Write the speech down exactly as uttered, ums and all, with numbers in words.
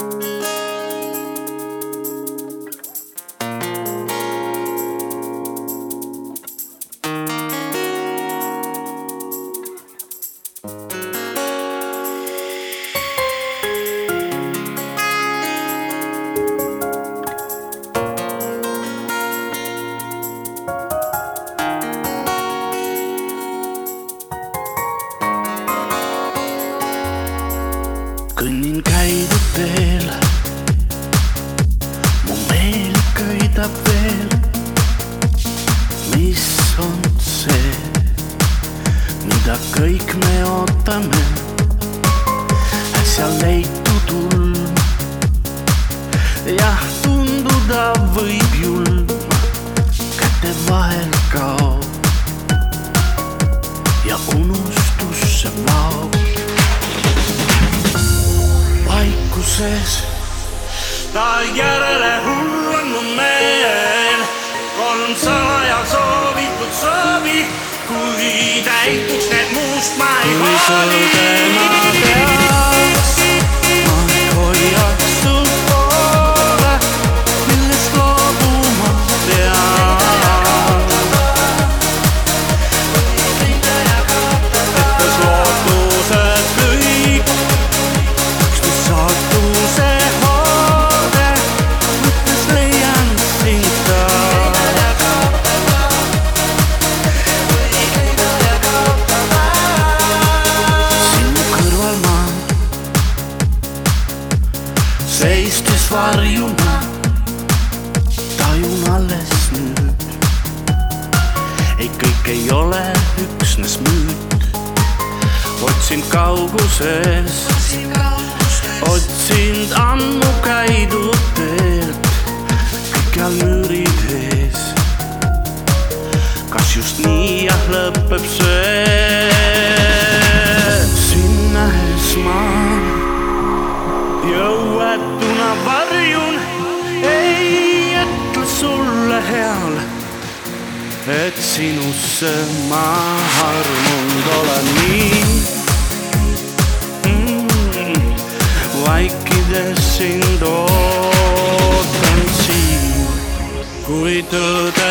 Kõnnin käidud teel, mu meel köidab veel. Mis on see, mida kõik me ootame? Äsja leitud ulm, jah, tunduda võib julm, käte vahel kaob ja unustusse vaob. Vaikuses ta järele hull on mu meel, kolm salaja soovitud soovi, kui täituks need muust ma ei hooli. Ma peaks, ma hoiaks su poole, millest loobuma pean. Ettes lootused kõik, saatuse hoode, mõttes leian sind ka. Sinu kõrval ma seistes varjuna, tajun alles nüüd. Ei, kõik ei ole üksnes müüt, otsin kauguses, otsind ammu käidud teelt, kõikjal müürid ees. Kas just nii jah lõpeb see? Sinnahes ma jõuetuna varjun, ei ütle sulle heal, et sinusse ma armunud olen nii. Vaikides sind ootan siin, kui tõde